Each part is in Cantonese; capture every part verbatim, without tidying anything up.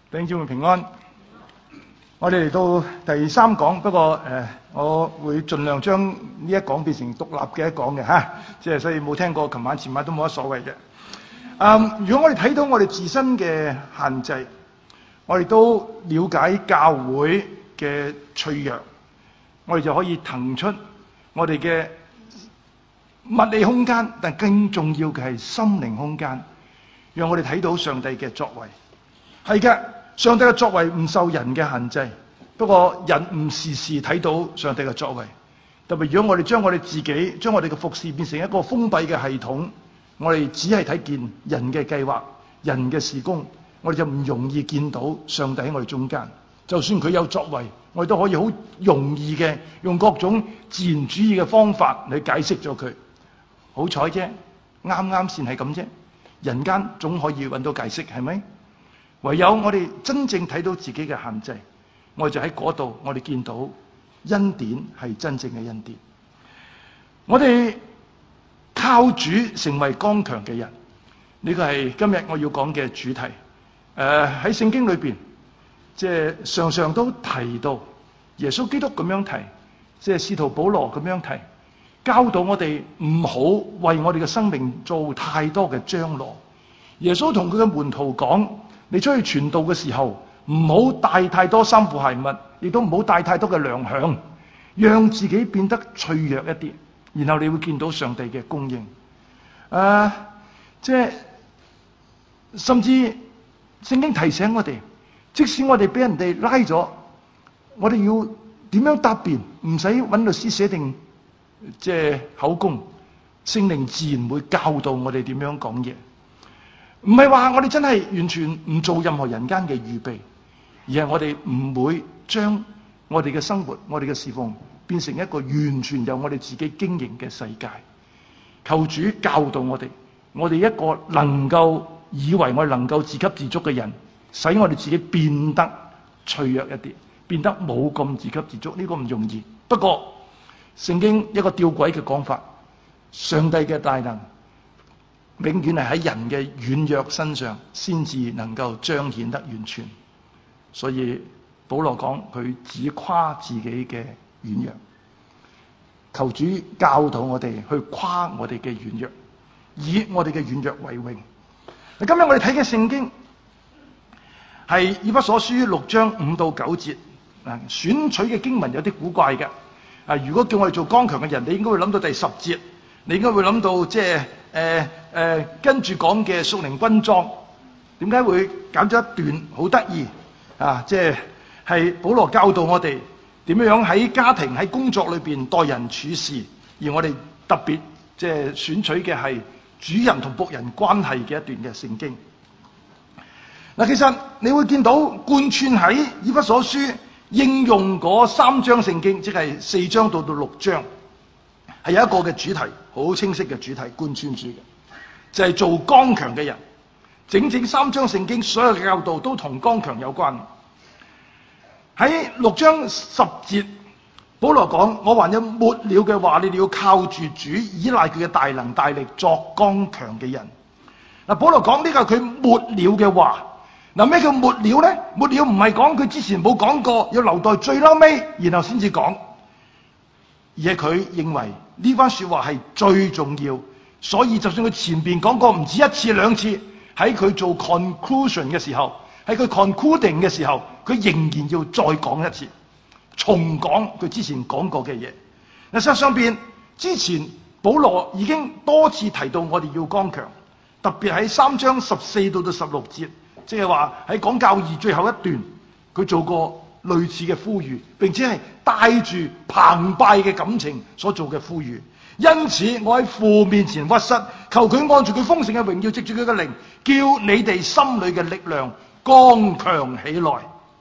弟兄姊妹平安。我哋嚟到第三講，不過誒、呃，我會盡量將呢一講變成獨立嘅一講嘅嚇，即係所以冇聽過，琴晚前晚都冇乜所謂嘅。嗯，如果我哋睇到我哋自身嘅限制，我哋都了解教會嘅脆弱，我哋就可以騰出我哋嘅物理空間，但更重要嘅係心靈空間，讓我哋睇到上帝嘅作為。係嘅，上帝嘅作為唔受人嘅限制，不過人唔時時睇到上帝嘅作為。特別如果我哋將我哋自己、將我哋嘅服侍變成一個封閉嘅系統，我哋只係睇見人嘅計劃、人嘅事工，我哋就唔容易見到上帝喺我哋中間。就算佢有作為，我哋都可以好容易嘅用各種自然主義嘅方法嚟解釋咗佢。好彩啫，啱啱先係咁啫。人間總可以揾到解釋，係咪？唯有我哋真正睇到自己嘅限制，我哋就喺嗰度，我哋見到恩典係真正嘅恩典。我哋靠主成為剛強嘅人，呢個係今日我要講嘅主題。誒、呃，喺聖經裏邊，即係常常都提到耶穌基督咁樣提，即係使徒保羅咁樣提，教導我哋唔好為我哋嘅生命做太多嘅張羅。耶穌同佢嘅門徒講：你出去傳道嘅時候，唔好帶太多衫褲鞋襪，亦都唔好帶太多嘅糧餉，讓自己變得脆弱一啲，然後你會見到上帝嘅供應。誒、呃，即係甚至聖經提醒我哋，即使我哋俾人哋拉咗，我哋要點樣答辯？唔使揾律師寫定即係口供，聖靈自然會教導我哋點樣講嘢。唔係話我哋真係完全唔做任何人間嘅預備，而係我哋唔會將我哋嘅生活、我哋嘅侍奉變成一個完全由我哋自己經營嘅世界。求主教導我哋，我哋一個能夠以為我哋能夠自給自足嘅人，使我哋自己變得脆弱一啲，變得冇咁自給自足。呢個唔容易。不過聖經一個吊詭嘅講法，上帝嘅大能永遠係喺人嘅軟弱身上先至能夠彰顯得完全。所以保羅講佢只誇自己嘅軟弱，求主教導我哋去誇我哋嘅軟弱，以我哋嘅軟弱為榮。今日我哋睇嘅聖經係以弗所書六章五到九節。選取嘅經文有啲古怪嘅。如果叫我哋做剛強嘅人，你應該會諗到第十節，你應該會諗到即係誒誒跟住講嘅屬靈軍裝。點解會揀咗一段好得意啊？即係係保羅教導我哋點樣喺家庭喺工作裏邊待人處事，而我哋特別即係選取嘅係主人同僕人關係嘅一段嘅聖經。嗱，其實你會見到貫穿喺以弗所書應用嗰三章聖經，即係四章到到六章，係有一個嘅主題，好清晰嘅主題貫穿住嘅，就係、是、做剛強嘅人。整整三章聖經所有嘅教導都同剛強有關。喺六章十節，保羅講：我還有末了嘅話，你哋要靠住主，依賴佢嘅大能大力，作剛強嘅人。嗱，保羅講呢個係佢末了嘅話。嗱，咩叫末了呢？末了唔係講佢之前冇講過，要留待最嬲尾，然後先至講，而係佢認為呢番說話係最重要，所以就算佢前邊講過唔止一次兩次，喺佢做 conclusion 嘅時候，喺佢 concluding 嘅時候，佢仍然要再講一次，重講佢之前講過嘅嘢。嗱，實際上邊之前保羅已經多次提到我哋要剛強，特別喺三章十四到到十六節。即係話喺講教義最後一段，佢做過類似嘅呼籲，並且係帶住澎湃嘅感情所做嘅呼籲。因此我喺父面前屈膝，求佢按住佢豐盛嘅榮耀，藉住佢嘅靈，叫你哋心裏嘅力量剛強起來。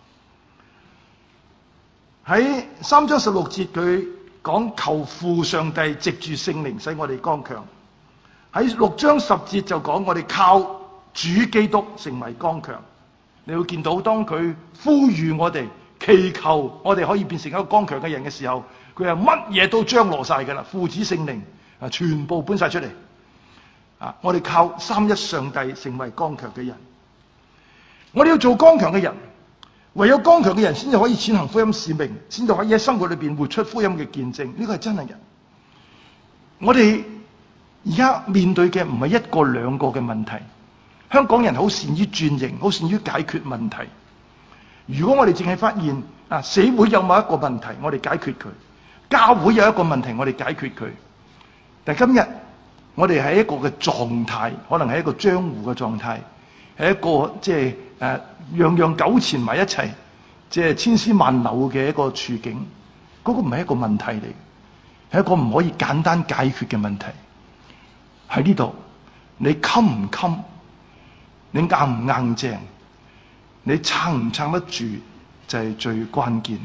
喺三章十六節佢講求父上帝藉住聖靈使我哋剛強。喺六章十節就講我哋靠主基督成為剛強。你會見到當佢呼籲我哋，祈求我哋可以變成一個剛強嘅人嘅時候，佢係乜嘢都張羅晒㗎啦，父子聖靈啊，全部搬晒出嚟啊！我哋靠三一上帝成為剛強嘅人。 我哋要做剛強嘅人，唯有剛強嘅人先至可以踐行福音使命，先至可以喺生活裏邊活出福音嘅見證。呢個係真係人。我哋而家面對嘅唔係一個兩個嘅問題。香港人好善於轉型，好善於解決問題。如果我哋淨係發現啊，社會有某一個問題，我哋解決佢；教會有一個問題，我哋解決佢。但係今日我哋喺一個嘅狀態，可能係一個漿糊嘅狀態，係一個即係誒樣樣糾纏埋一齊，即係千絲萬縷嘅一個處境。嗰個唔係一個問題嚟，係一個唔可以簡單解決嘅問題。喺呢度，你襟唔襟？你硬唔硬正？你撐唔撐得住就係最關鍵。誒、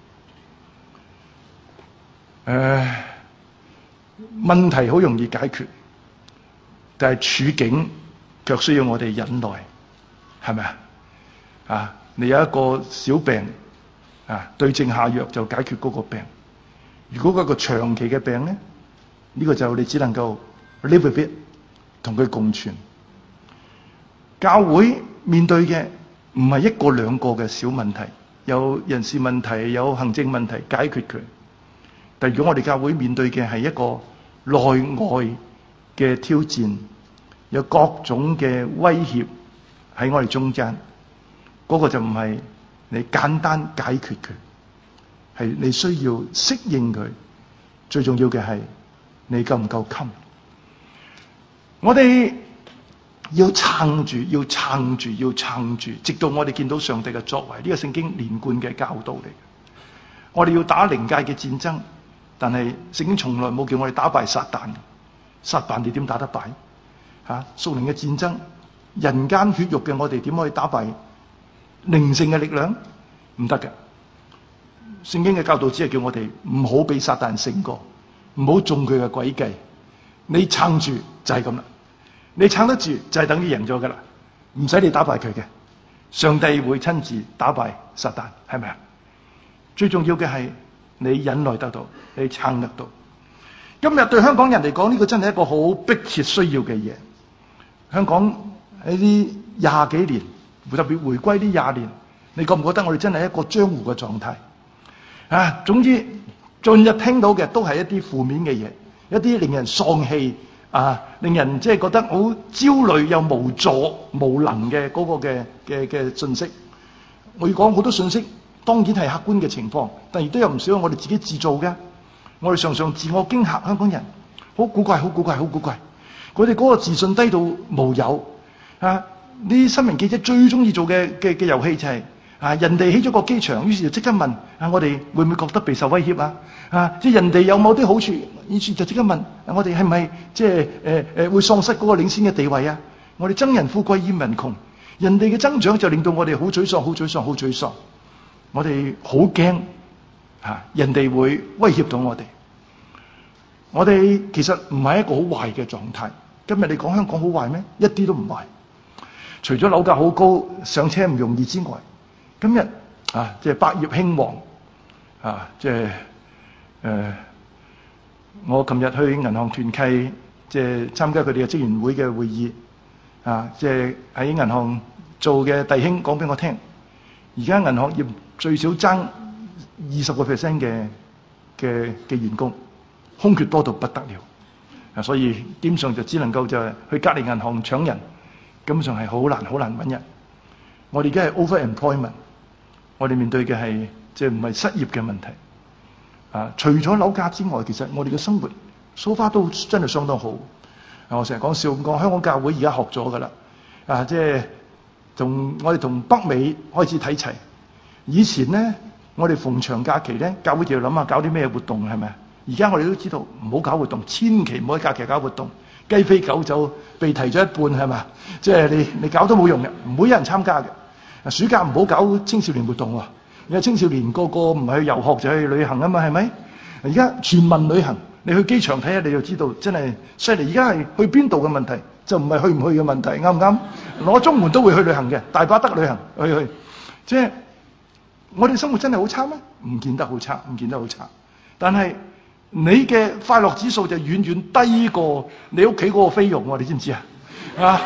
呃，問題好容易解決，但係處境卻需要我哋忍耐，係咪啊？啊，你有一個小病啊，對症下藥就解決嗰個病。如果嗰個長期嘅病咧，呢、呢個就你只能夠 live with it，同佢共存。教會面對嘅唔係一個兩個嘅小問題，有人事問題，有行政問題，解決佢。但如果我哋教會面對嘅係一個內外嘅挑戰，有各種嘅威脅喺我哋中間，嗰個就唔係你簡單解決佢，係你需要適應佢。最重要嘅係你夠唔夠襟？我哋要撐住，要撐住，要撐住，直到我哋見到上帝嘅作為。呢個聖經連貫嘅教導嚟。我哋要打靈界嘅戰爭，但係聖經從來冇叫我哋打敗撒旦。撒旦你點打得敗？吓，屬靈嘅戰爭，人間血肉嘅我哋點可以打敗靈性嘅力量？唔得嘅。聖經嘅教導只係叫我哋唔好俾撒旦勝過，唔好中佢嘅詭計。你撐住就係咁啦。你撐得住就係等於贏咗噶啦，唔使你打敗佢嘅，上帝會親自打敗撒旦，係咪啊？最重要嘅係你忍耐得到，你撐得到。今日對香港人嚟講，呢個真係一個好迫切需要嘅嘢。香港喺呢廿幾年，特別回歸呢廿年，你覺唔覺得我哋真係一個漿糊嘅狀態？啊，總之盡日聽到嘅都係一啲負面嘅嘢，一啲令人喪氣。啊！令人即係覺得好焦慮又無助無能嘅嗰個嘅嘅嘅信息。我要講好多信息，當然係客觀嘅情況，但亦都有唔少我哋自己自造嘅。我哋常常自我驚嚇，香港人好古怪，好古怪，好古怪。佢哋嗰個自信低到無有啊！啲新聞記者最中意做嘅嘅嘅遊戲就係、是、啊，人哋起咗個機場，於是就即刻問啊，我哋會唔會覺得備受威脅啊？啊！即係人哋有某啲好處，於是就即刻問：我哋係咪即係誒誒會喪失嗰個領先嘅地位啊？我哋憎人富貴厭人窮，人哋嘅增長就令到我哋好沮喪、好沮喪、好沮喪。我哋好驚嚇，人哋會威脅到我哋。我哋其實唔係一個好壞嘅狀態。今日你講香港好壞咩？一啲都唔壞。除咗樓價好高、上車唔容易之外，今日啊，即係百業興旺啊，即係。誒、呃，我琴日去銀行團契，即係參加佢哋嘅職員會嘅會議，啊，即係喺銀行做嘅弟兄講俾我聽，而家銀行業最少爭二十個 percent 嘅嘅嘅員工，空缺多到不得了，啊，所以基本上就只能夠就係去隔離銀行搶人，根本上係好難好難揾人。我哋而家係 overemployment， 我哋面對嘅係即係唔係失業嘅問題。啊！除咗樓價之外，其實我哋嘅生活 so far 都真係相當好。啊、我成日講笑咁講，香港教會而家學咗噶啦。啊，即係同我哋同北美開始睇齊。以前咧，我哋逢長假期咧，教會就要諗下搞啲咩活動，係咪啊？而家我哋都知道唔好搞活動，千祈唔好喺假期搞活動。雞飛狗走被提咗一半，係咪？即係你你搞都冇用嘅，唔會有人參加嘅。啊，暑假唔好搞青少年活動喎。而家青少年個個唔係去遊學就去旅行啊嘛，係咪？而家全民旅行，你去機場睇下你就知道，真係犀利。而家係去邊度嘅問題，就唔係去唔去嘅問題，啱唔啱？攞中門都會去旅行嘅，大把得旅行去去。即係我哋生活真係好差咩？唔見得好差，唔見得好差。但係你嘅快樂指數就遠遠低過你屋企嗰個菲傭喎，你知唔知啊？啊！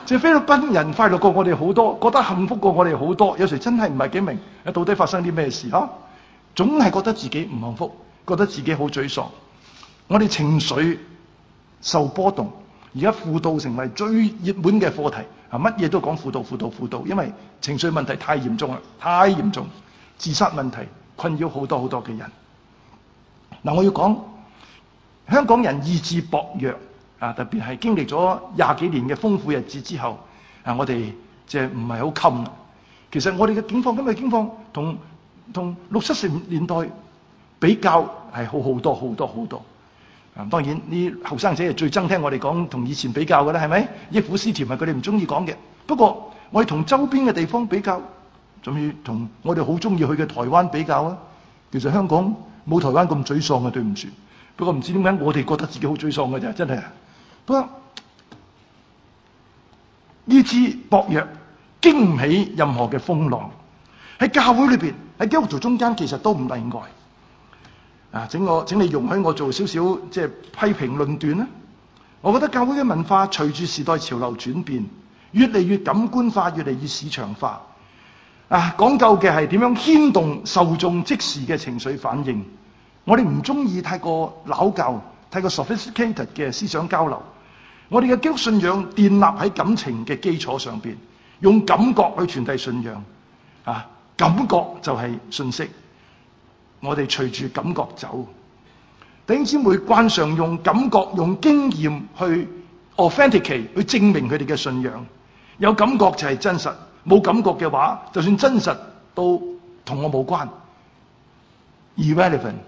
即係菲律賓人快樂過我哋好多，覺得幸福過我哋好多。有時真係唔係幾明，到底發生啲咩事啊？總係覺得自己唔幸福，覺得自己好沮喪。我哋情緒受波動，而家輔導成為最熱門嘅課題啊！乜嘢都講輔導、輔導、輔導，因為情緒問題太嚴重啦，太嚴重，自殺問題困擾好多好多嘅人。嗱，我要講香港人意志薄弱啊，特別係經歷咗廿幾年嘅豐富日子之後啊，我哋即係唔係好襟。其實我哋嘅境況，今日境況同同六七十年代比較係好好多好多好多。啊，當然呢後生仔係最憎聽我哋講同以前比較嘅啦，係咪？憶苦思甜係佢哋唔中意講嘅。不過我哋同周邊嘅地方比較，仲要同我哋好中意去嘅台灣比較啊。其實香港冇台灣咁沮喪嘅，對唔住。不過唔知點解我哋覺得自己好沮喪嘅啫，真係。不過意志薄弱，經唔起任何嘅風浪。喺教會裏邊，喺基督徒中間，其實都唔例外。啊，請我請你容許我做少少即係批評論斷啦。我覺得教會嘅文化隨住時代潮流轉變，越嚟越感官化，越嚟越市場化。啊，講究嘅係點樣牽動受眾即時嘅情緒反應。我哋唔中意太過拗教、太過 sophisticated 嘅思想交流。我哋嘅基督信仰建立喺感情嘅基礎上邊，用感覺去傳遞信仰。啊，感覺就係信息。我哋隨住感覺走，弟兄姊妹慣常用感覺、用經驗去 authenticate 去證明佢哋嘅信仰。有感覺就係真實，冇感覺嘅話，就算真實都同我冇關。Irrelevant,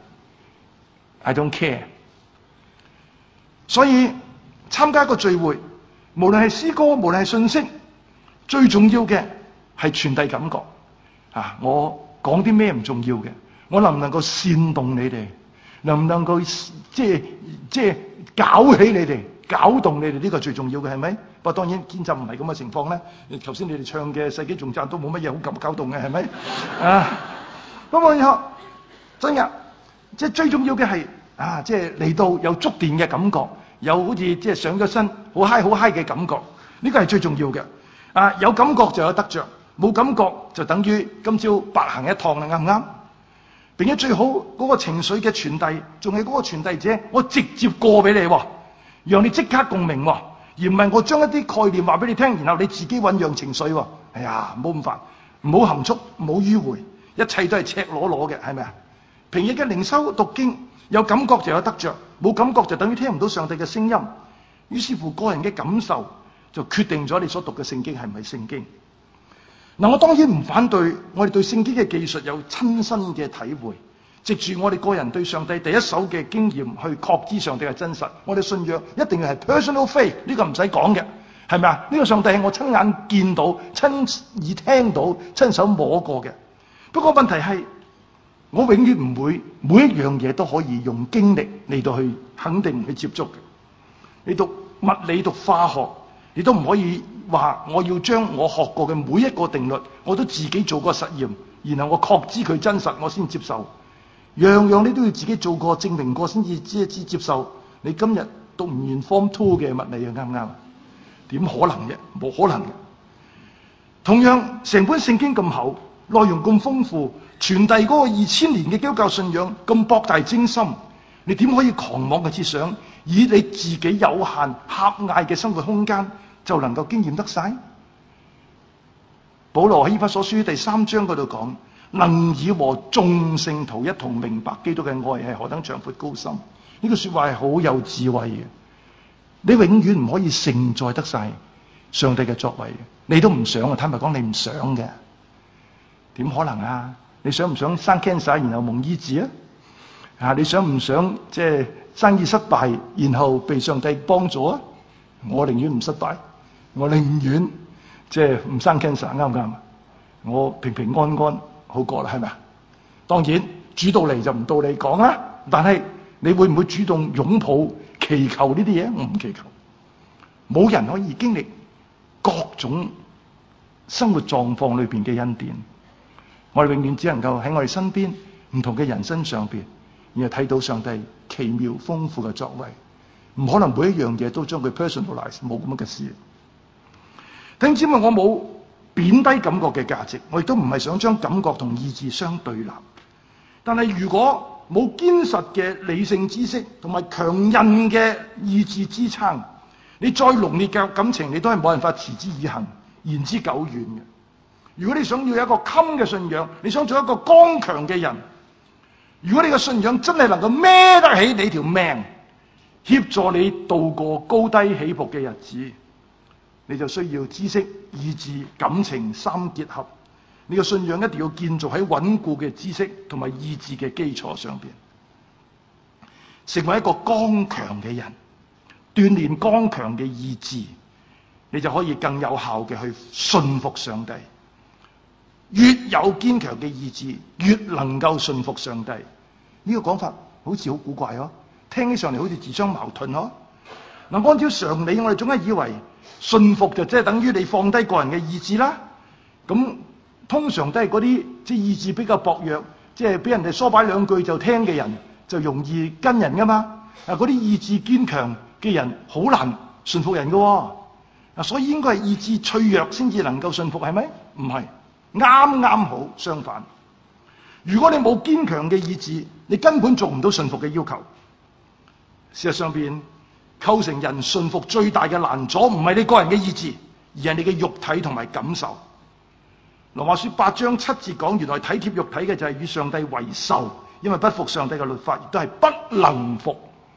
I don't care。所以參加一個聚會，無論係詩歌，無論係信息，最重要嘅係傳遞感覺。啊，我講啲咩唔重要嘅。我能唔能夠煽動你哋？能唔能夠即係即係搞起你哋、搞動你哋？呢個最重要嘅係咪？不過當然見就唔係咁嘅情況咧。頭先你哋唱嘅《世紀頌讚》都冇乜嘢好咁搞動嘅係咪？啊，不過以後真嘅，即係最重要嘅係啊，即係嚟到有觸電嘅感覺，有好似即係上咗身好嗨好嗨嘅感覺，呢個係最重要嘅。啊，有感覺就有得着，冇感覺就等於今朝白行一趟啦，啱唔啱？並且最好嗰個情緒嘅傳遞，仲係嗰個傳遞者，我直接過俾你，讓你即刻共鳴，而唔係我將一啲概念話俾你聽，然後你自己醞釀情緒。哎呀，唔好咁煩，唔好含蓄，唔好迂迴，一切都係赤裸裸嘅，係咪啊？平日嘅靈修讀經，有感覺就有得着，冇感覺就等於聽唔到上帝嘅聲音。於是乎，個人嘅感受就決定咗你所讀嘅聖經係唔係聖經。嗱，我當然唔反對我哋對聖經嘅技術有親身嘅體會，藉住我哋個人對上帝第一手嘅經驗去確知上帝嘅真實。我哋信仰一定要係 personal faith， 呢個唔使講嘅，係咪啊？呢個上帝係我親眼見到、親耳聽到、親手摸過嘅。不過問題係，我永遠唔會每一樣嘢都可以用經歷嚟到去肯定去接觸嘅。你讀物理、讀化學，你都唔可以話我要將我學過嘅每一個定律，我都自己做過實驗，然後我確知佢真實，我先接受。樣樣你都要自己做過、證明過先至知知接受。你今日讀唔完 Form Two 嘅物理啊，啱唔啱？點可能嘅？冇可能嘅。同樣，成本聖經咁厚，內容咁豐富，傳遞嗰個二千年嘅基督教信仰咁博大精深，你點可以狂妄嘅設想，以你自己有限狹隘嘅生活空間就能夠經驗得晒？保羅喺以弗所書第三章嗰度講，能以和眾聖徒一同明白基督嘅愛係何等長闊高深。呢句說話係好有智慧嘅。你永遠唔可以承載得晒上帝嘅作為，你都唔想啊！坦白講，你唔想嘅，點可能啊？你想唔想生 cancer 然後蒙醫治啊？啊，你想唔想即係生意失敗然後被上帝幫助啊？我寧願唔失敗，我寧願即係唔生 cancer，啱唔啱？我平平安安好過啦，係咪啊？當然主到嚟就唔到你講啦，但係你會唔會主動擁抱祈求呢啲嘢？我唔祈求。冇人可以經歷各種生活狀況裏邊嘅恩典，我哋永遠只能夠喺我哋身邊唔同嘅人身上邊，然後睇到上帝奇妙豐富嘅作為。唔可能每一樣嘢都將佢 personalize， 冇咁嘅事。 弟兄姊妹，我冇貶低感覺嘅價值，我亦都唔係想將感覺同意志相對立。但係如果冇堅實嘅理性知識同埋強韌嘅意志支撐，你再濃烈嘅感情，你都係冇辦法持之以恆、言之久遠嘅。如果你想要有一個襟嘅信仰，你想做一個剛強嘅人，如果你嘅信仰真係能夠孭得起你條命，協助你度過高低起伏嘅日子，你就需要知識、意志、感情三結合。你嘅信仰一定要建造喺穩固嘅知識同埋意志嘅基礎上邊，成為一個剛強嘅人，鍛煉剛強嘅意志，你就可以更有效嘅去信服上帝。越有堅強嘅意志，越能夠信服上帝。呢、這個講法好似好古怪哦，聽起上嚟好似自相矛盾哦。嗱，按照常理，我哋總係以為信服就即係等於你放低個人嘅意志啦。咁通常都係嗰啲即係意志比較薄弱，即係俾人哋唆擺兩句就聽嘅人，就容易跟人噶嘛。啊，嗰啲意志堅強嘅人好難順服人噶喎。啊，所以應該係意志脆弱先至能夠順服，係咪？唔係，啱啱好相反。如果你冇堅強嘅意志，你根本做唔到順服嘅要求。事實上邊構成人順服最大嘅難阻，唔係你個人嘅意志，而係你嘅肉體同埋感受。羅馬書八章七節講，原來體貼肉體嘅就係與上帝為仇，因為不服上帝嘅律法，亦都係不能服。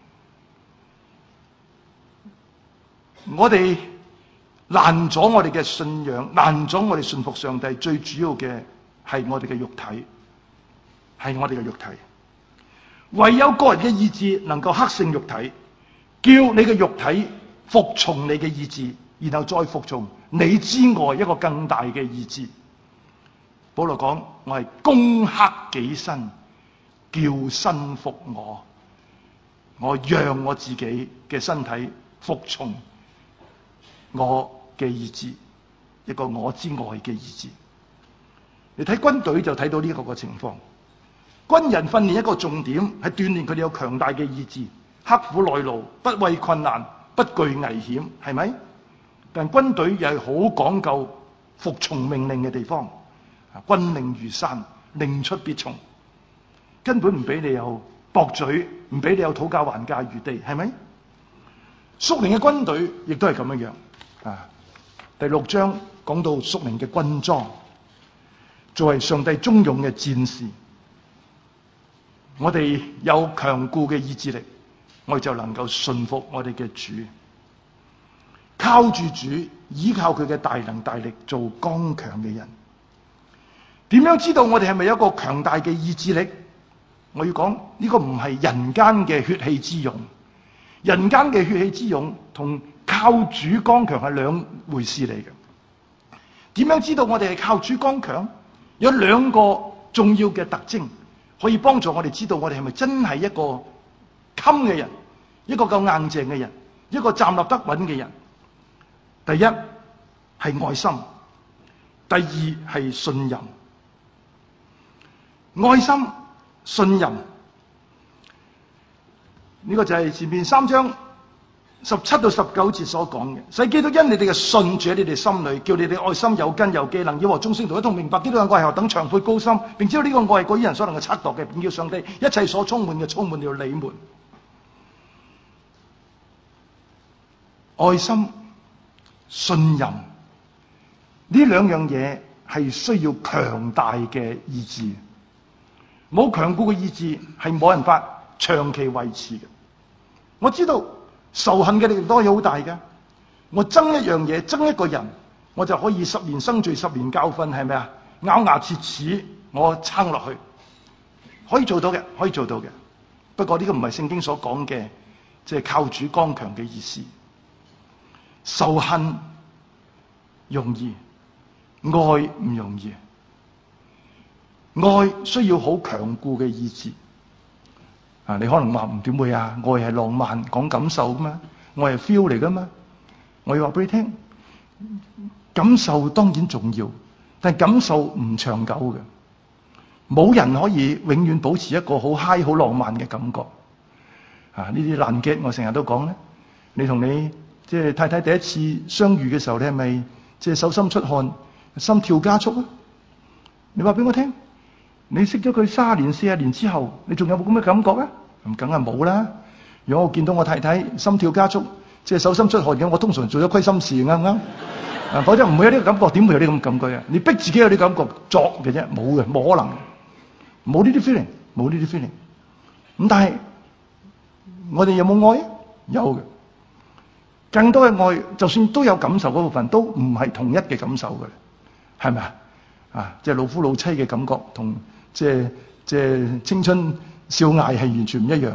我哋難咗我哋嘅信仰，難咗我哋信服上帝，最主要嘅係我哋嘅肉體，係我哋嘅肉體。唯有個人嘅意志能夠克勝肉體，叫你嘅肉體服從你嘅意志，然後再服從你之外一個更大嘅意志。保羅講，我係攻克己身，叫身服我，我讓我自己嘅身體服從我嘅意志，一個我之外嘅意志。你睇軍隊就睇到呢個個情況。軍人訓練一個重點係鍛煉佢哋有強大嘅意志，刻苦耐勞，不畏困難，不懼危險，係咪？但軍隊又係好講究服從命令嘅地方。軍令如山，令出必從，根本唔俾你有駁嘴，唔俾你有討價還價餘地，係咪？屬靈嘅軍隊亦都係咁樣樣。啊，第六章講到屬靈嘅軍裝，作為上帝忠勇嘅戰士，我哋有強固嘅意志力，我哋就能夠順服我哋嘅主，靠住主，依靠佢嘅大能大力，做剛強嘅人。點樣知道我哋係咪有一個強大嘅意志力？我要講呢個唔係人間嘅血氣之勇，人間嘅血氣之勇同靠主剛強係兩回事嚟嘅。點樣知道我哋係靠主剛強？有兩個重要嘅特徵可以幫助我哋知道我哋係咪真係一個襟嘅人，一個夠硬淨嘅人，一個站立得穩嘅人。第一係愛心，第二係信任。愛心、信任，呢個就係前面三章十七到十九節所講嘅，使基督因你哋嘅信住喺你哋心裏，叫你哋愛心有根有基，能以和眾聖徒一同明白基督嘅愛係何等長闊高深，並知道呢個愛係過於人所能夠測度嘅，並叫上帝一切所充滿嘅充滿了你們。愛心、信任呢兩樣嘢係需要強大嘅意志。冇強固嘅意志係冇辦法長期維持嘅。我知道仇恨嘅力量都係好大嘅。我憎一樣嘢，憎一個人，我就可以十年生罪，十年教訓，係咪啊？咬牙切齒，我撐落去，可以做到嘅，可以做到嘅。不過呢個唔係聖經所講嘅，即係靠主剛強嘅意思。仇恨容易，愛唔容易。愛需要好強固嘅意志。啊，你可能話唔點會啊？愛係浪漫，講感受噶嘛？愛係 feel 嚟噶嘛？我要話俾你聽，感受當然重要，但係感受唔長久嘅。冇人可以永遠保持一個好 high 好浪漫嘅感覺。啊，呢啲爛 gag我成日都講咧。你同你即係太太第一次相遇嘅時候，你係咪即係手心出汗、心跳加速啊？你話俾我聽，你識咗佢三十年、四十年之後，你仲有冇咁嘅感覺啊？咁梗係冇啦。如果我見到我太太心跳加速，即係手心出汗嘅，我通常做咗虧心事，啱唔啱？啊，否則唔會有呢個感覺，點會有呢個咁感覺啊？你逼自己有呢個感覺作嘅啫，冇嘅，冇可能，冇呢啲 feeling，冇呢啲 feeling。咁但係我哋有冇愛啊？有嘅，更多嘅愛，就算都有感受嗰部分，都唔係同一嘅感受嘅，係咪啊？啊，即係老夫老妻嘅感覺，同即係即係青春少艾係完全唔一樣。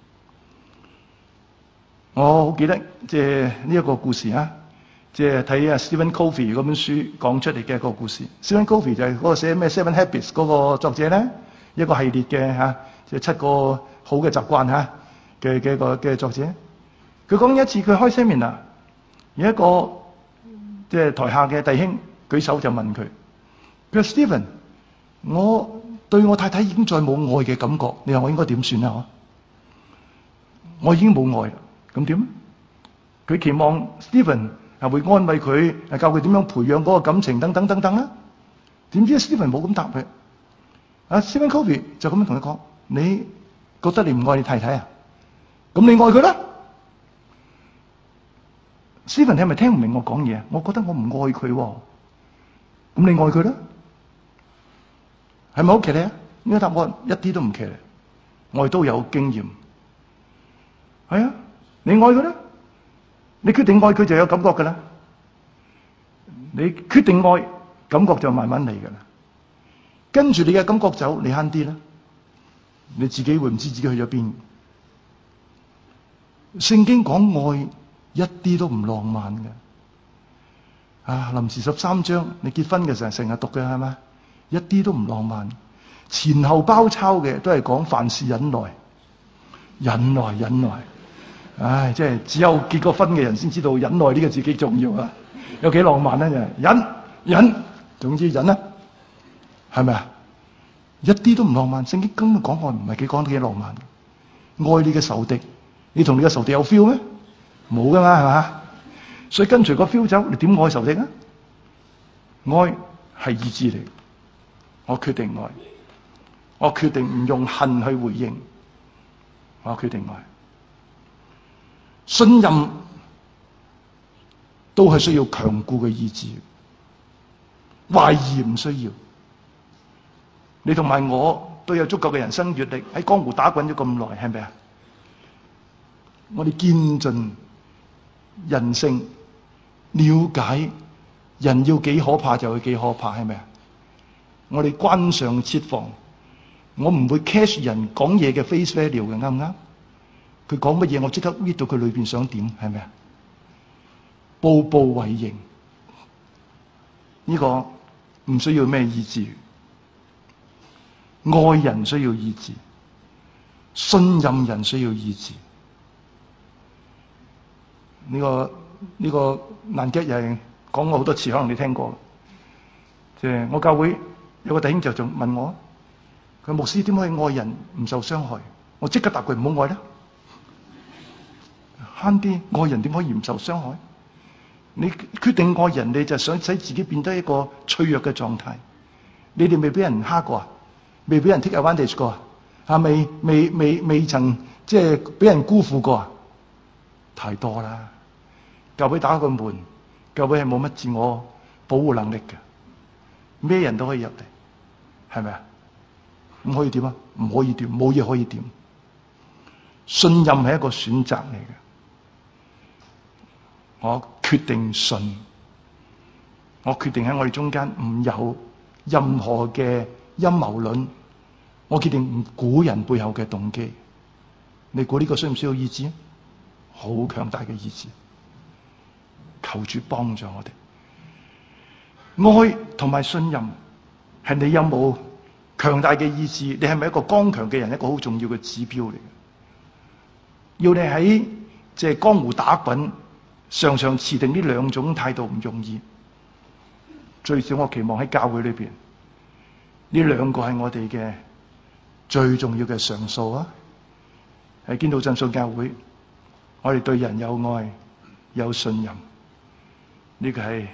我好記得即係呢一個故事啊，即係睇阿 Stephen Covey 嗰本書講出嚟嘅一個故事。Stephen Covey 就係嗰個寫咩 Seven Habits 嗰個作者咧，一個系列嘅嚇，即係七個好嘅習慣嚇嘅嘅一個嘅作者。佢講一次佢開 seminar，有一個即係台下嘅弟兄舉手就問佢。佢話 Stephen，我對我太太已經再冇愛嘅感覺，你話我應該點算啊？我已經冇愛啦，咁點？佢期望 Stephen 係會安慰佢，係教佢點樣培養嗰個感情等等等等啊？點知 Stephen 冇咁答佢。啊 Stephen Covey 就咁樣同佢講：你覺得你唔愛你太太啊？咁你愛佢啦。Stephen 你係咪聽唔明我講嘢啊？我覺得我唔愛佢喎。咁你愛佢啦。係咪好騎呢？呢個答案一啲都唔騎呢，我哋都有經驗。係啊，你愛佢啦，你決定愛佢就有感覺噶啦。你決定愛，感覺就慢慢嚟噶啦。跟住你嘅感覺走，你慳啲啦，你自己會唔知自己去咗邊。聖經講愛一啲都唔浪漫嘅。啊，林時十三章，你結婚嘅時候成日讀嘅係咪？一啲都唔浪漫，前後包抄嘅都係講凡事忍耐，忍耐，忍耐。唉，即係只有結過婚嘅人先知道忍耐呢個字幾重要啊！有幾浪漫咧？就係忍忍，總之忍啦，係咪啊？一啲都唔浪漫。聖經根本講愛唔係幾講得幾浪漫。愛你嘅仇敵，你同你嘅仇敵有 feel 咩？冇噶嘛，係嘛？所以跟隨個 feel 走，你點愛仇敵啊？愛係意志嚟。我決定愛，我決定唔用恨去回應，我決定愛。信任都係需要強固嘅意志，懷疑唔需要。你同埋我都有足夠嘅人生閱歷，喺江湖打滾咗咁耐，係咪啊？我哋見盡人性，了解人要幾可怕就有幾可怕，係咪啊？我哋關上設防，我唔會 catch 人講嘢嘅 face value 嘅，啱唔啱？佢講乜嘢，我即刻 read 到佢裏邊想點，係咪啊？步步為營，呢個唔需要咩意志。愛人需要意志，信任人需要意志。呢個呢個難嘅又係講過好多次，可能你聽過。即係我教會有個弟兄就仲問我，佢牧師點可以愛人唔受傷害？我即刻答佢唔好愛啦，慳啲愛人點可以唔受傷害？你決定愛人，你就想使自己變得一個脆弱嘅狀態。你哋未俾人蝦過啊？未俾人 take advantage 過啊？未未未未曾即係俾人辜負過啊？太多啦！教會打個門，教會係冇乜自我保護能力嘅，咩人都可以入嚟，係咪啊？唔可以點啊？唔可以點，冇嘢可以點。信任係一個選擇嚟嘅，我決定信，我決定喺我哋中間唔有任何嘅陰謀論，我決定唔估人背後嘅動機。你估呢個需唔需要意志？好強大嘅意志，求主幫助我哋。愛同埋信任係你有冇強大嘅意志？你係咪一個剛強嘅人？一個好重要嘅指標嚟嘅。要你喺即係江湖打滾，常常持定呢兩種態度唔容易。最少我期望喺教會裏邊，呢兩個係我哋嘅最重要嘅常數啊！喺堅道真信教會，我哋對人有愛有信任，呢個係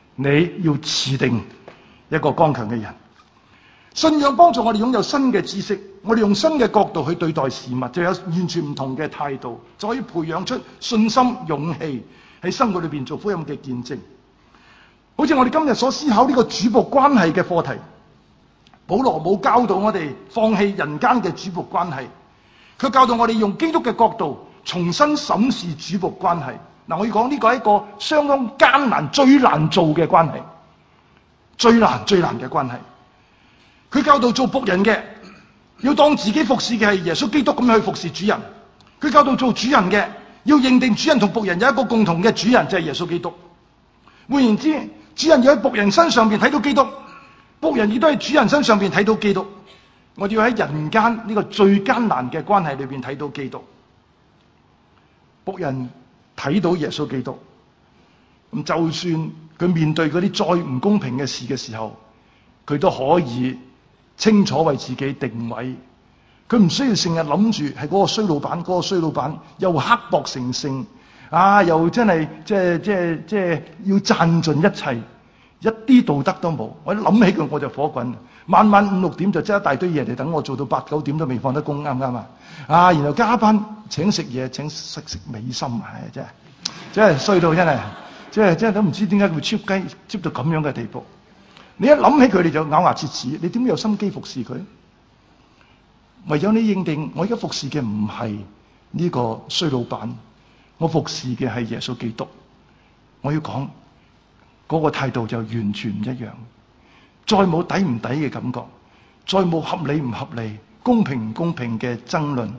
你要持定一個剛強嘅人。信仰幫助我哋擁有新嘅知識，我哋用新嘅角度去對待事物，就有完全唔同嘅態度，就可以培養出信心、勇氣，喺生活裏邊做福音嘅見證。好似我哋今日所思考呢個主僕關係嘅課題，保羅冇教導我哋放棄人間嘅主僕關係，佢教導我哋用基督嘅角度重新審視主僕關係。嗱，我要講呢個係一個相當艱難、最難做嘅關係，最難、最難嘅關係。佢教導做僕人嘅要當自己服侍嘅係耶穌基督咁樣去服侍主人。佢教導做主人嘅要認定主人同僕人有一個共同嘅主人，就係耶穌基督。換言之，主人要喺僕人身上邊睇到基督，僕人亦都喺主人身上邊睇到基督。我哋要喺人間呢個最艱難嘅關係裏邊睇到基督。僕人睇到耶穌基督，咁就算佢面對嗰啲再唔公平嘅事嘅時候，佢都可以清楚為自己定位。佢唔需要成日諗住係嗰個衰老闆，嗰個衰老闆又刻薄成性啊，又真係即係即係即係要賺盡一切，一啲道德都冇。我一諗起佢我就火滾，晚晚五六點就擠一大堆嘢嚟等我，做到八九點都未放得工，啱唔啱啊？啊，然後加班請食嘢，請食食美心，係真係真係衰到真係，即係真係都唔知點解會 cheap 雞 cheap 到咁樣嘅地步。你一諗起佢哋就咬牙切齒，你點有心機服侍佢？唯有你認定我而家服侍嘅唔係呢個衰老闆，我服侍嘅係耶穌基督。我要講嗰個態度就完全唔一樣，再冇抵唔抵嘅感覺，再冇合理唔合理、公平唔公平嘅爭論。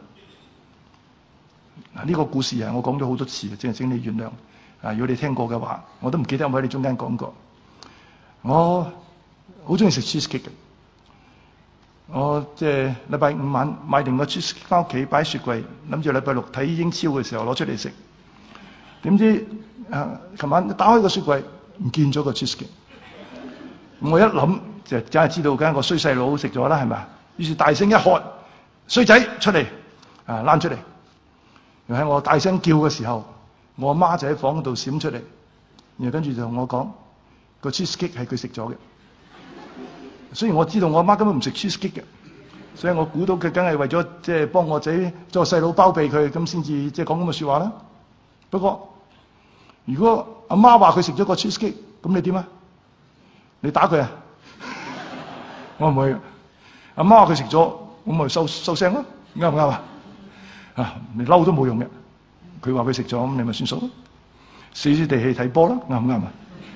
嗱，呢個故事啊，我講咗好多次，請請你原諒。啊，如果你聽過嘅話，我都唔記得有冇喺你中間講過。我好中意食 cheesecake 嘅，我即係禮拜五晚買定個 cheesecake 翻屋企擺喺雪櫃，諗住禮拜六睇英超嘅時候攞出嚟食。點知啊，琴晚打開個雪櫃唔見咗個 cheesecake，我一諗就梗係知道，梗係個衰細佬食咗啦，係咪？於是大聲一喝：衰仔出嚟！啊，躝出嚟！喺我大聲叫嘅時候，我阿媽就喺房度閃出嚟，然後跟住就同我講：個 cheesecake 係佢食咗嘅。雖然我知道我阿媽根本唔食 cheesecake 嘅，所以我估到佢梗係為咗即係幫我仔做細佬包庇佢，咁先至即係講咁嘅説話啦。不過如果阿媽話佢食咗個 cheesecake，咁你點啊？你打佢啊？我唔會。阿媽話佢食咗，我咪收收聲咯，啱唔啱啊？啊，你嬲都冇用嘅。佢話佢食咗，咁你咪算數咯。死死地氣睇波啦，啱唔啱啊？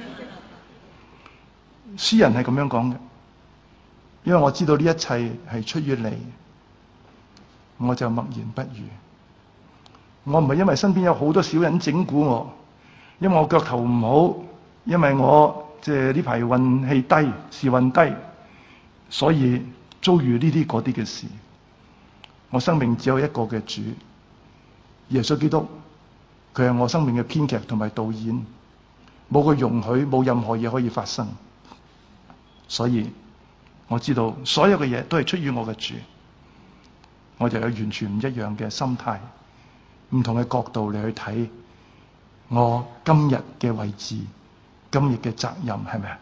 詩人係咁樣講嘅，因為我知道呢一切係出於你，我就默言不語。我唔係因為身邊有好多小人整蠱我，因為我腳頭唔好，因為我即係呢排運氣低，時運低，所以遭遇呢啲嗰啲嘅事。我生命只有一個嘅主，耶穌基督，佢係我生命嘅編劇同埋導演，冇佢容許，冇任何嘢可以發生。所以我知道所有嘅嘢都係出於我嘅主，我就有完全唔一樣嘅心態，唔同嘅角度嚟去睇我今日嘅位置，今日嘅責任係咪啊？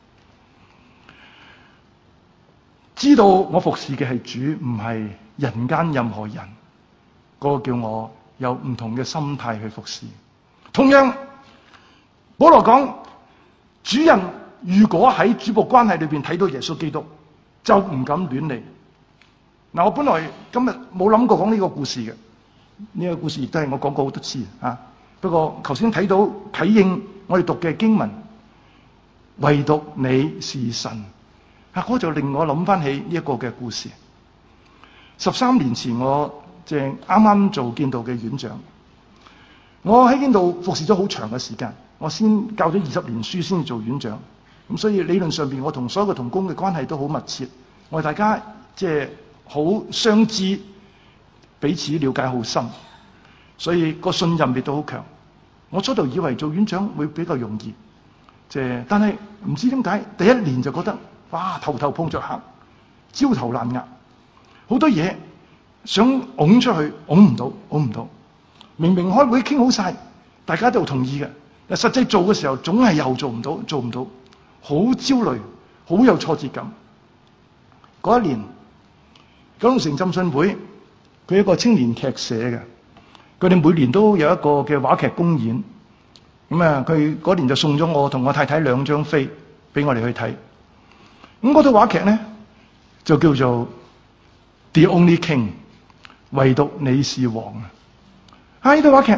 知道我服侍嘅係主，唔係人間任何人，嗰個叫我有唔同嘅心態去服侍。同樣，保羅講，主人如果喺主僕關係裏邊睇到耶穌基督，就唔敢亂嚟。嗱，我本來今日冇諗過講呢個故事嘅，呢個故事亦都係我講過好多次啊。不過頭先睇到啟應我哋讀嘅經文，唯獨你是神。啊！我就令我諗翻起呢一個嘅故事。十三年前我即係啱啱做建道嘅院長，我喺建道服侍咗好長嘅時間。我先教咗二十年書先做院長，咁所以理論上邊我同所有嘅同工嘅關係都好密切。我哋大家即係好相知，彼此了解好深，所以個信任亦都好強。我初頭以為做院長會比較容易，即係但係唔知點解第一年就覺得。哇！頭頭碰着黑，焦頭爛額，好多嘢想拱出去，拱唔到，拱唔到。明明開會傾好晒，大家都同意嘅， 但實際做嘅時候，總係又做唔到，做唔到，好焦慮，好有挫折感。嗰一年，九龍城浸信會佢一個青年劇社嘅，佢哋每年都有一個嘅話劇公演。咁啊，佢嗰年就送咗我同我太太兩張飛俾我哋去睇。咁嗰套話劇咧就叫做 The Only King， 唯獨你是王啊！啊，呢套話劇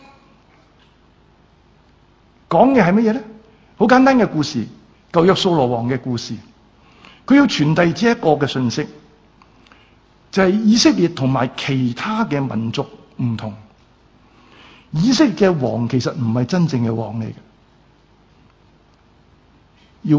講嘅係乜嘢咧？好簡單嘅故事，舊約掃羅王嘅故事。佢要傳遞只一個嘅信息，就係以色列同埋其他嘅民族唔同。以色列嘅王其實唔係真正嘅王嚟嘅。要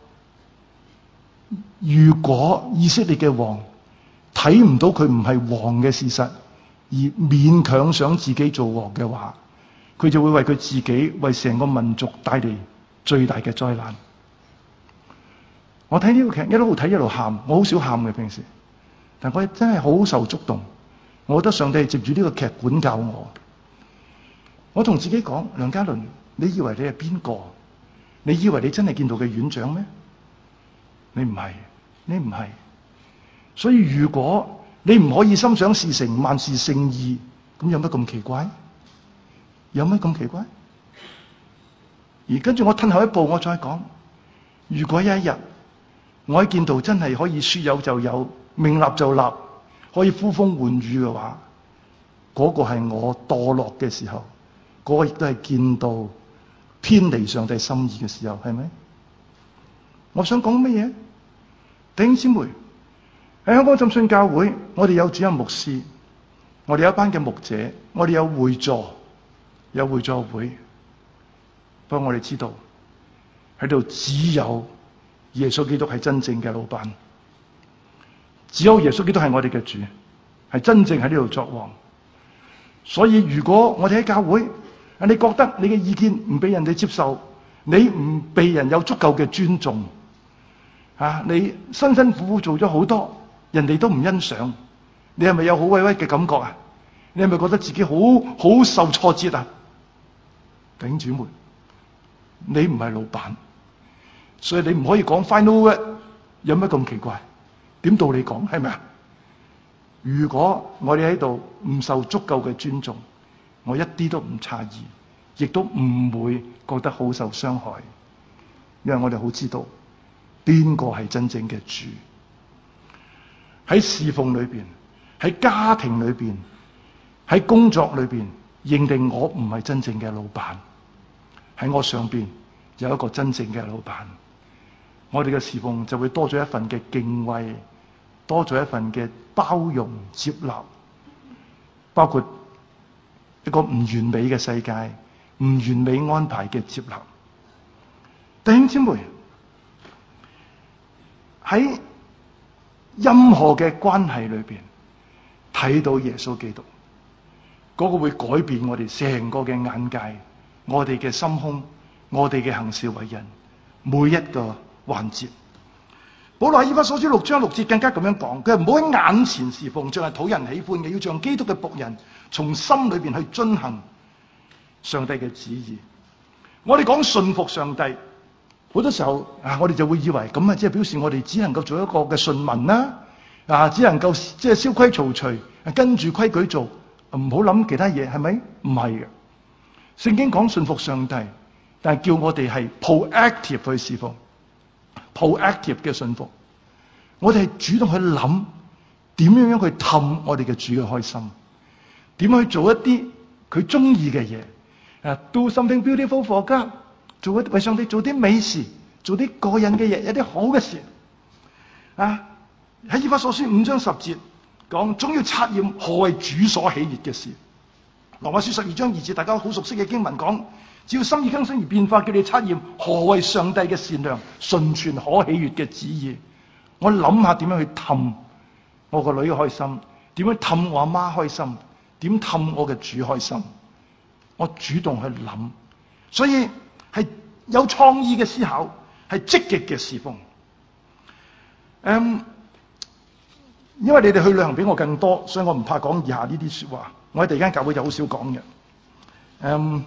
如果以色列嘅王睇唔到佢唔係王嘅事實，而勉強想自己做王嘅話，佢就會為佢自己、為成個民族帶嚟最大嘅災難。我睇呢個劇一路睇一路喊，我好少喊嘅平時，但我真係好受觸動。我覺得上帝係藉住呢個劇管教我。我同自己講，梁家麟，你以為你係邊個？你以為你真係見到嘅院長咩？你唔係，你唔係。所以如果你唔可以心想事成，萬事勝意，咁有乜咁奇怪？有乜咁奇怪？而跟住我退後一步，我再講，如果有一日我喺見到真係可以說有就有，命立就立，可以呼風喚雨嘅話，嗰個係我墮落嘅時候，嗰個亦都係見到偏離上帝心意嘅時候，係咪？我想講乜嘢？弟兄姊妹，喺香港浸信教會，我哋有主任牧師，我哋有一班嘅牧者，我哋有會座，有會座會。不過我哋知道喺度只有耶穌基督係真正嘅老闆，只有耶穌基督係我哋嘅主，係真正喺呢度作王。所以如果我哋喺教會，你覺得你嘅意見唔俾人哋接受，你唔被人有足夠嘅尊重，啊，你辛辛苦苦做咗好多，人哋都唔欣賞，你係咪有好委屈嘅感覺啊？你係咪覺得自己好好受挫折啊？弟兄姊妹，你唔係老闆，所以你唔可以講 final word， 有乜咁奇怪？點道理講，係咪啊？如果我哋喺度唔受足夠嘅尊重，我一啲都唔詫異，亦都唔會覺得好受傷害，因為我哋好知道邊個係真正嘅主。喺侍奉裏邊，喺家庭裏邊，喺工作裏邊，認定我唔係真正嘅老闆，喺我上邊有一個真正嘅老闆，我哋嘅侍奉就會多咗一份嘅敬畏，多咗一份嘅包容接納，包括一個唔完美嘅世界，唔完美安排嘅接納。弟兄姊妹，喺任何嘅關係裏邊睇到耶穌基督，嗰個會改變我哋成個嘅眼界，我哋嘅心胸，我哋嘅行事為人，每一個環節。保羅喺以弗所書六章六節更加咁樣講，佢話唔好喺眼前侍奉，像係討人喜歡嘅，要像基督嘅僕人，從心裏邊去遵行上帝嘅旨意。我哋講順服上帝，好多時候啊，我哋就會以為咁啊，即係表示我哋只能夠做一個嘅順民啦，啊，只能夠即係蕭規曹隨，跟住規矩做，唔好諗其他嘢，係咪？唔係嘅。聖經講順服上帝，但係叫我哋係 proactive 去侍奉。proactive 嘅信服，我哋係主動去諗點樣樣去氹我哋嘅主嘅開心，點樣去做一啲佢中意嘅嘢，啊 do something beautiful for God， 做一為上帝做啲美事，做啲過癮嘅嘢，有啲好嘅事。啊喺以弗所書五章十節講，總要察驗何為主所喜悅嘅事。羅馬書十二章二節，大家好熟悉嘅經文講，只要心意更新而變化，叫你察驗何為上帝嘅善良、純全、可喜悅嘅旨意。我諗下點樣去氹我個女開心，點樣氹我阿媽開心，點氹我嘅主開心。我主動去諗，所以係有創意嘅思考，係積極嘅侍奉。嗯，因為你哋去旅行比我更多，所以我唔怕講以下呢啲說話。我喺第二間教會就好少講嘅。嗯。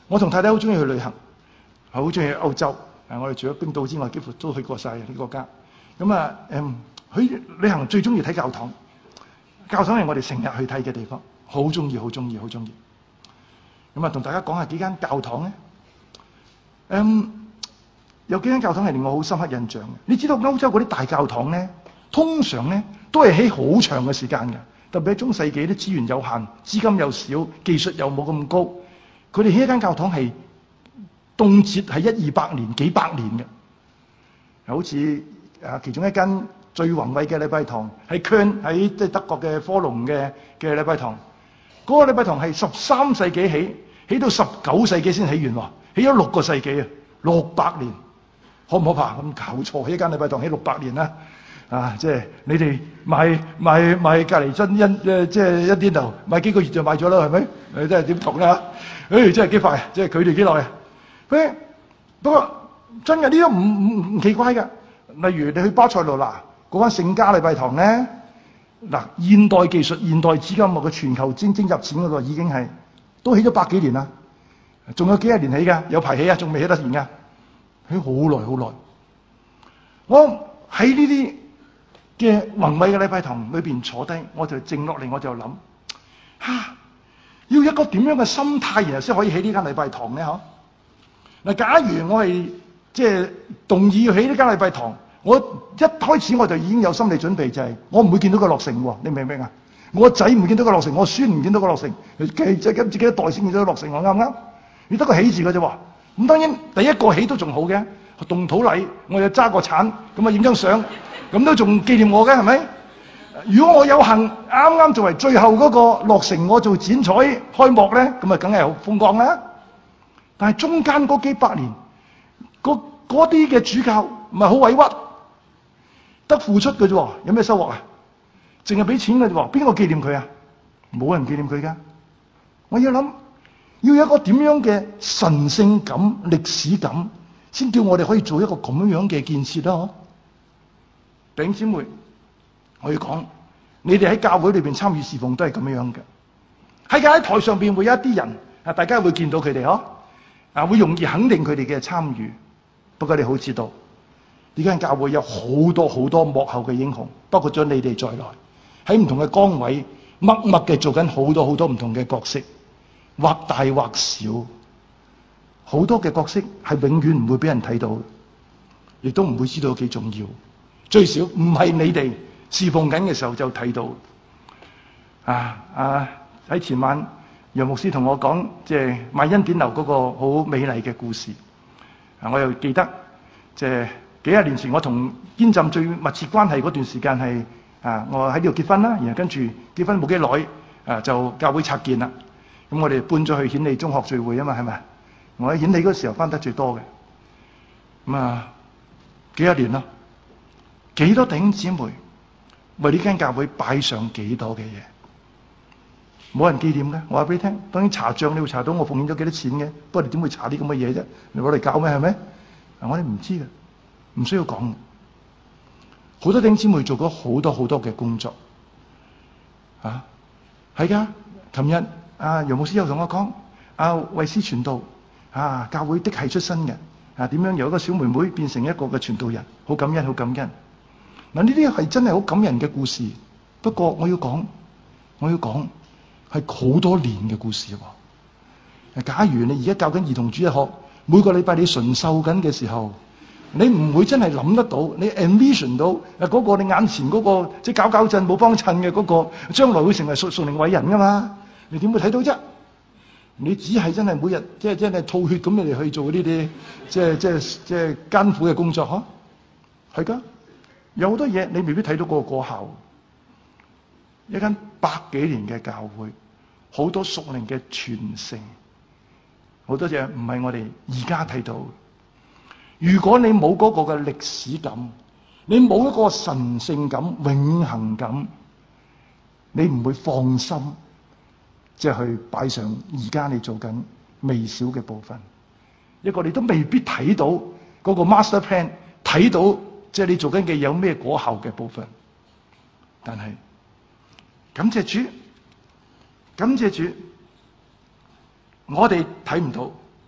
我同太太好中意去旅行，好中意去歐洲。啊，我哋除咗冰島之外，幾乎都去過晒啲國家。咁啊，誒，去旅行最中意睇教堂。教堂係我哋成日去睇嘅地方，好中意，好中意，好中意。咁啊，同大家講下幾間教堂咧。誒，有幾間教堂係令我好深刻印象嘅。你知道歐洲嗰啲大教堂咧，通常咧都係起好長嘅時間嘅。特別喺中世紀，啲資源有限，資金又少，技術又冇咁高。佢哋起一間教堂係動輒係一二百年、幾百年嘅。好似啊，其中一間最宏偉嘅禮拜堂喺 Köln，喺即係德國嘅科隆嘅嘅禮拜堂。嗰、那個禮拜堂係十三世紀起，起到十九世紀先起完喎，起咗六個世紀啊，六百年，可唔可怕？咁搞錯，起一間禮拜堂起六百年啦！啊，即係你哋買買買隔離真因誒，即係一啲度買幾個月就買咗啦，係咪？誒，真係點同啦？誒，真係幾快，即係佢哋幾耐啊？誒，不過真嘅呢都唔唔唔奇怪嘅。例如你去巴塞羅那嗰間聖家禮拜堂咧，嗱，現代技術、現代資金啊，個全球蒸蒸入錢嗰個已經係都起咗百幾年啦，仲有幾廿年起㗎，有排起啊，仲未起得完㗎，起好耐好耐。我喺呢啲嘅宏偉嘅禮拜堂裏邊坐低，我就靜落嚟，我就諗嚇、啊，要一個點樣嘅心態，然後先可以起呢間禮拜堂咧？嗬嗱，假如我係即係動意要起呢間禮拜堂，我一開始我就已經有心理準備，就係、是、我唔會見到佢落成喎。你明唔明啊？我仔唔見到佢落成，我孫唔見到佢落成，即係咁自己一代先見到佢落成，我啱唔啱？你得個起字嘅啫喎。咁當然第一個起都仲好嘅，動土禮我又揸個鏟咁啊，影張相。咁都仲紀念我嘅係咪？如果我有幸啱啱作為最後嗰個落成，我做剪彩開幕咧，咁啊梗係好風光啦。但係中間嗰幾百年，嗰啲嘅主教唔係好委屈，得付出嘅啫，有咩收穫啊？淨係俾錢嘅啫，邊個紀念佢啊？冇人紀念佢噶。我要諗，要有一個點樣嘅神聖感、歷史感，先叫我哋可以做一個咁樣嘅建設啦。弟兄姊妹，我要講，你哋喺教會裏邊參與侍奉都係咁樣嘅。喺架喺台上邊會有一啲人啊，大家會見到佢哋嗬，啊會容易肯定佢哋嘅參與。不過你好知道，呢間教會有好多好多幕後嘅英雄，包括咗你哋在內，喺唔同嘅崗位默默嘅做緊好多好多唔同嘅角色，或大或小，好多嘅角色係永遠唔會俾人睇到，亦都唔會知道幾重要。最少唔係你哋侍奉緊嘅時候就睇到。啊啊！喺前晚楊牧師同我講，即係賣恩典樓嗰個好美麗嘅故事。啊，我又記得，即係幾廿年前我同堅浸最密切關係嗰段時間係啊，我喺呢度結婚啦，然後跟住結婚冇幾耐啊，就教會拆建啦。咁我哋搬咗去顯利中學聚會啊嘛，係咪？我喺顯利嗰時候翻得最多嘅。咁啊，幾廿年啦。幾多弟兄姊妹為呢間教會擺上幾多嘅嘢，冇人紀念嘅。我話俾你聽，當然查賬你會查到我奉獻咗幾多錢嘅，不過你點會查啲咁嘅嘢啫？你攞嚟搞咩係咪？我哋唔知嘅，唔需要講。好多弟兄姊妹做咗好多好多嘅工作，啊，係噶。琴日阿楊牧師又同我講，阿衛斯傳道啊，教會的係出身嘅，啊，點樣由一個小妹妹變成一個嘅傳道人，好感恩，好感恩。嗱，呢啲係真係好感人嘅故事。不過我要講，我要講係好多年嘅故事喎。假如你而家教緊兒童主日學，每個禮拜你純受緊嘅時候，你唔會真係諗得到，你 envision 到誒嗰個你眼前嗰個即係搞搞震冇幫襯嘅嗰個，將來會成為屬屬靈偉人噶嘛？你點會睇到啫？你只係真係每日即係真係吐血咁嚟去做呢啲即係即係即係艱苦嘅工作嗬？係噶。有好多嘢你未必睇到嗰個果效。一間百幾年嘅教會，好多屬靈嘅傳承，好多嘢唔係我哋而家睇到。如果你冇嗰個嘅歷史感，你冇一個神聖感、永恆感，你唔會放心即係去擺上而家你做緊微小嘅部分。一個你都未必睇到嗰個 master plan， 睇到即係你做緊嘅有咩果效嘅部分。但係感謝主，感謝主，我哋睇唔到，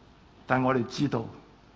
但我哋知道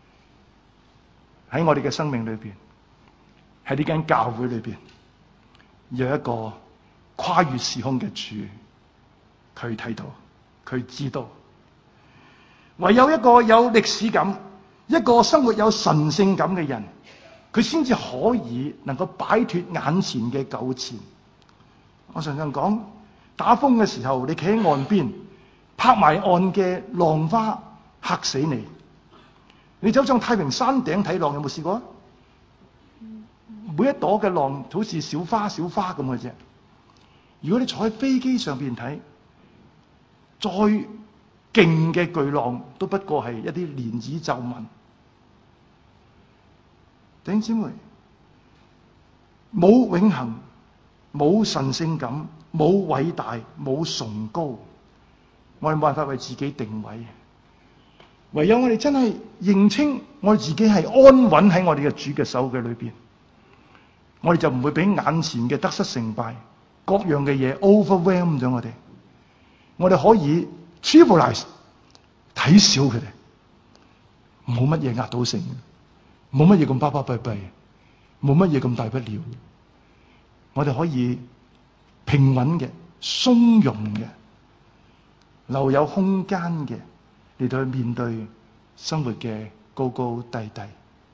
喺我哋嘅生命裏邊，喺呢間教會裏邊，有一個跨越時空嘅主，佢睇到，佢知道，唯有一個有歷史感、一個生活有神聖感嘅人，佢先至可以能夠擺脫眼前嘅糾纏。我常常講，打風嘅時候，你企喺岸邊，拍埋岸嘅浪花嚇死你。你走上太平山頂睇浪，有冇試過？每一朵嘅浪好似小花小花咁嘅啫。如果你坐喺飛機上邊睇，再勁嘅巨浪都不過係一啲漣漪皺紋。弟兄姊妹，冇永恆，冇神聖感，冇偉大，冇崇高，我哋冇辦法為自己定位。唯有我哋真係認清我哋自己係安穩喺我哋嘅主嘅手嘅裏邊，我哋就唔會俾眼前嘅得失成敗各樣嘅嘢 overwhelm 咗我哋。我哋可以 trivialize 睇小佢哋，冇乜嘢壓倒性，冇乜嘢咁巴巴閉閉，冇乜嘢咁大不了。我哋可以平穩嘅、鬆容嘅、留有空間嘅嚟到去面對生活嘅高高低低。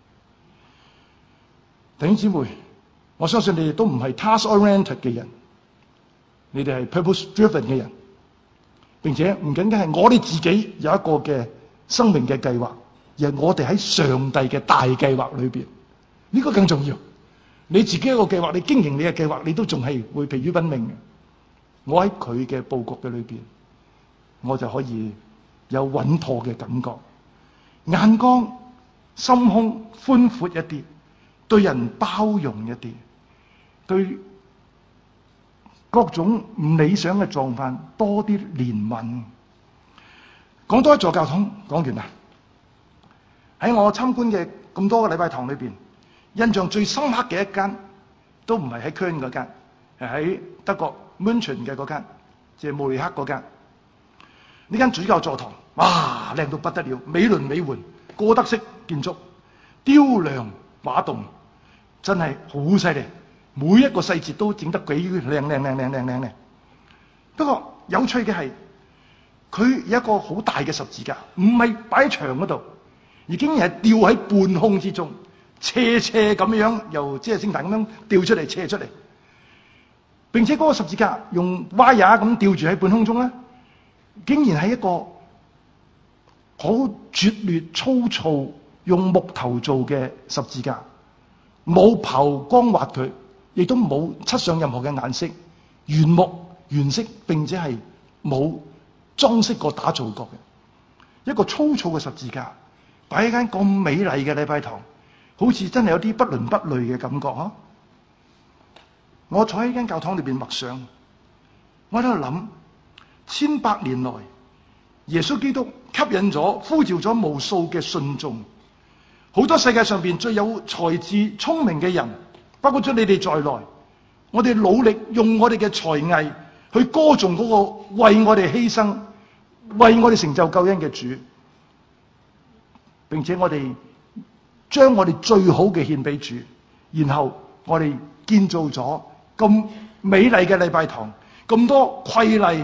弟兄姊妹，我相信你哋都唔係 task-oriented 嘅人，你哋係 purpose-driven 嘅人，並且唔僅僅係我哋自己有一個嘅生命嘅計劃，而係我哋喺上帝嘅大計劃裏邊，呢個更重要。你自己一個計劃，你經營你嘅計劃，你都仲係會疲於奔命嘅。我喺佢嘅佈局嘅裏邊，我就可以有穩妥嘅感覺，眼光、心胸寬闊一啲，對人包容一啲，對各種唔理想嘅狀況多啲憐憫。講多一座教堂，講完啦。喺我參觀嘅咁多個禮拜堂裏邊，印象最深刻嘅一間，都唔係喺 Köln 嗰間，係喺德國 München 嘅嗰間，即係慕尼黑嗰間。呢間主教座堂，哇，靚到不得了，美輪美奐，哥德式建築，雕梁畫棟，真係好犀利，每一個細節都整得幾靚靚靚靚靚靚靚。不過有趣嘅係，佢有一個好大嘅十字架，唔係擺喺牆嗰度，而竟然係吊喺半空之中，斜斜咁樣，由即係聖壇咁樣吊出嚟，斜出嚟。並且嗰個十字架用 wire 咁吊住喺半空中咧，竟然係一個好拙劣粗糙用木頭做嘅十字架，冇刨光滑佢，亦都冇漆上任何嘅顏色，原木原色，並且係冇裝飾過打造過嘅一個粗糙嘅十字架，擺喺間咁美麗嘅禮拜堂，好似真係有啲不倫不類嘅感覺啊！我坐喺間教堂裏邊默想，我喺度諗，千百年來耶穌基督吸引咗、呼召咗無數嘅信眾，好多世界上邊最有才智、聰明嘅人，包括咗你哋在內，我哋努力用我哋嘅才藝去歌頌嗰個為我哋犧牲、為我哋成就救恩嘅主，並且我哋將我哋最好嘅獻俾主，然後我哋建造咗咁美麗嘅禮拜堂，咁多瑰麗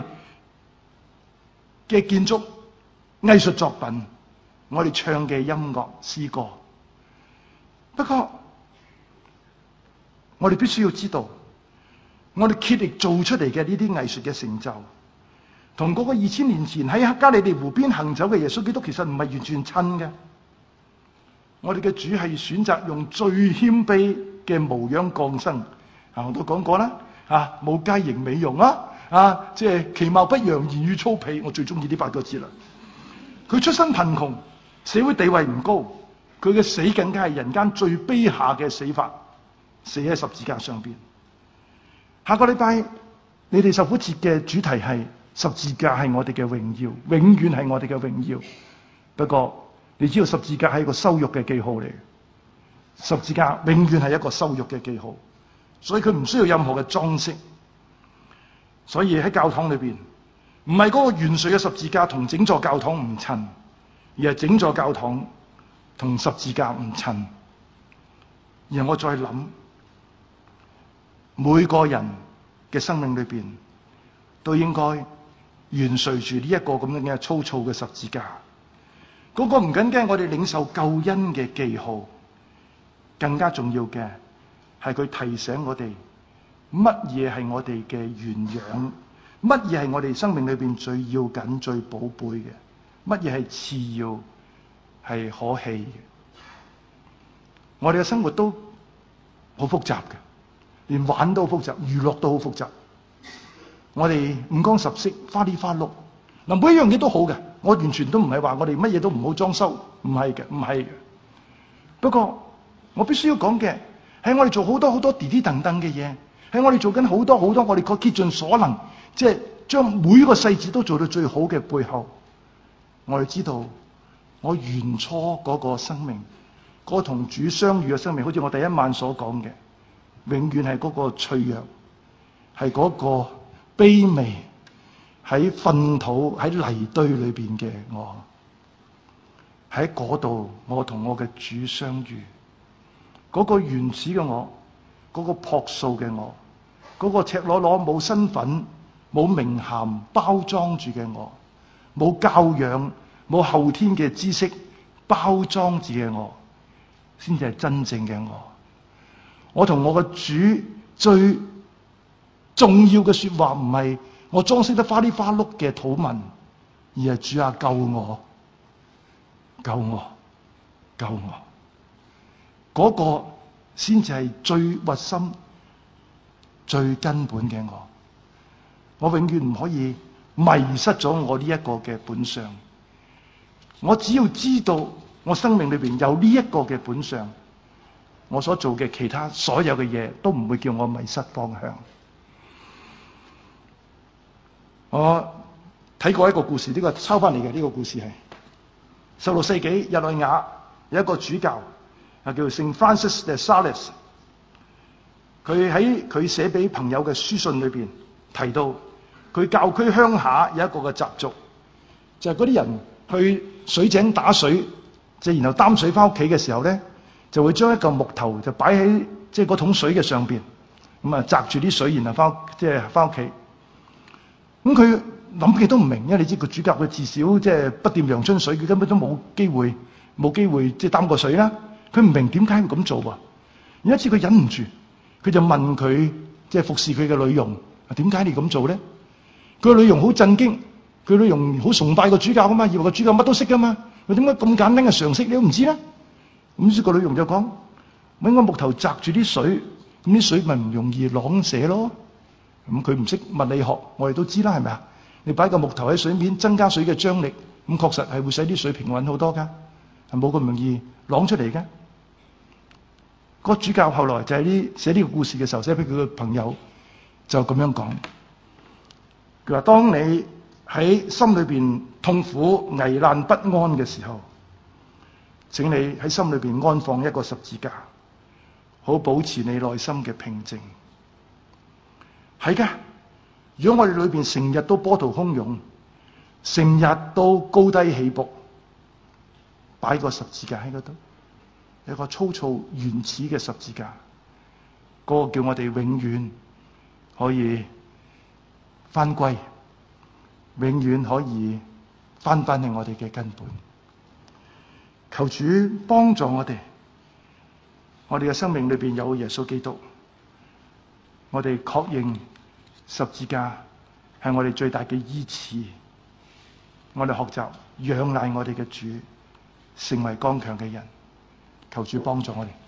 嘅建築藝術作品，我哋唱嘅音樂詩歌。不過我哋必須要知道，我哋竭力做出嚟嘅呢啲藝術嘅成就，同嗰個二千年前喺加利利湖邊行走嘅耶穌基督其實唔係完全襯嘅。我哋嘅主係選擇用最謙卑嘅模樣降生，啊，我都講過啦，啊，冇佳形美容啊，啊，即係其貌不揚，言語粗鄙，我最中意呢八個字啦。佢出身貧窮，社會地位唔高，佢嘅死更加係人間最卑下嘅死法，死喺十字架上邊。下個禮拜你哋受苦節嘅主題係十字架係我哋嘅榮耀，永遠係我哋嘅榮耀。不過你知道十字架係一個羞辱嘅記號嚟，十字架永遠係一個羞辱嘅記號，所以佢唔需要任何嘅裝飾。所以喺教堂裏邊，唔係嗰個圓錐嘅十字架同整座教堂唔襯， 而係整座教堂同十字架唔襯。然後我再諗，每個人嘅生命裏邊都應該沿隨住呢一個咁樣嘅粗糙嘅十字架。嗰個唔僅僅係我哋領受救恩嘅記號，更加重要嘅係佢提醒我哋乜嘢係我哋嘅原養，乜嘢係我哋生命裏邊最要緊、最寶貝嘅，乜嘢係次要、係可棄嘅。我哋嘅生活都好複雜嘅，連玩都好複雜，娛樂都好複雜。我哋五光十色、花里花碌，嗱，每一樣嘢都好嘅。我完全都唔係話我哋乜嘢都唔好裝修，唔係嘅，唔係嘅。不過我必須要講嘅係我哋做好多好多滴滴噔噔嘅嘢，係我哋做緊好多好多我哋確竭盡所能，即係將每一個細節都做到最好嘅背後，我哋知道我原初嗰個生命，嗰個同主相遇嘅生命，好似我第一晚所講嘅，永遠係嗰個脆弱，係嗰個卑微，喺糞土喺泥堆裏邊嘅我。喺嗰度我同我嘅主相遇，嗰個原始嘅我，嗰個樸素嘅我，嗰個赤裸裸冇身份冇名銜包裝住嘅我，冇教養冇後天嘅知識包裝住嘅我，先至係真正嘅我。我同我嘅主最重要嘅說話唔係我裝飾得花里花碌嘅禱文，而係主啊，救我，救我，救我。嗰個先至係最核心最根本嘅我。我永遠唔可以迷失咗我呢一個嘅本相。我只要知道我生命裏邊有呢一個嘅本相，我所做嘅其他所有嘅嘢都唔會叫我迷失方向。我睇過一個故事，呢個抄翻嚟嘅，呢個故事係十六世紀日內瓦有一個主教啊，叫做聖 Francis de Sales。佢喺佢寫俾朋友嘅書信裏邊提到，佢教區鄉下有一個嘅習俗，就係嗰啲人去水井打水，即係然後擔水翻屋企嘅時候咧，就會將一嚿木頭就擺喺即係嗰桶水嘅上邊，咁啊擲住啲水，然後翻即係翻屋企。咁佢諗嘅都唔明，因為你知個主教佢至少即係不掂陽春水，佢根本都冇機會冇機會即係擔過水啦。佢唔明點解會咁做喎。有一次佢忍唔住，佢就問佢即係服侍佢嘅女傭：點解你咁做咧？佢女傭好震驚，佢女傭好崇拜個主教噶嘛，以為個主教乜都識噶嘛。佢點解咁簡單嘅常識你都唔知咧？咁於是個女傭就講：搵個木頭擲住啲水，咁啲水咪唔容易啷瀉咯。咁佢唔識物理學，我哋都知啦，係咪啊？你擺個木頭喺水面，增加水嘅張力，咁確實係會使啲水平穩好多噶，係冇咁容易啷出嚟嘅。個主教後來就係呢寫呢個故事嘅時候，寫俾佢嘅朋友就咁樣講。佢話：當你喺心裏邊痛苦、危難不安嘅時候，請你喺心裏邊安放一個十字架，好保持你內心嘅平靜。係噶，如果我哋裏邊成日都波濤洶湧，成日都高低起伏，擺個十字架喺嗰度，一個粗糙原始嘅十字架，嗰個叫我哋永遠可以翻歸，永遠可以翻返去我哋嘅根本。求主幫助我哋，我哋嘅生命裏邊有耶穌基督，我哋確認十字架係我哋最大嘅依恃，我哋學習仰賴我哋嘅主，成為剛強嘅人。求主幫助我哋。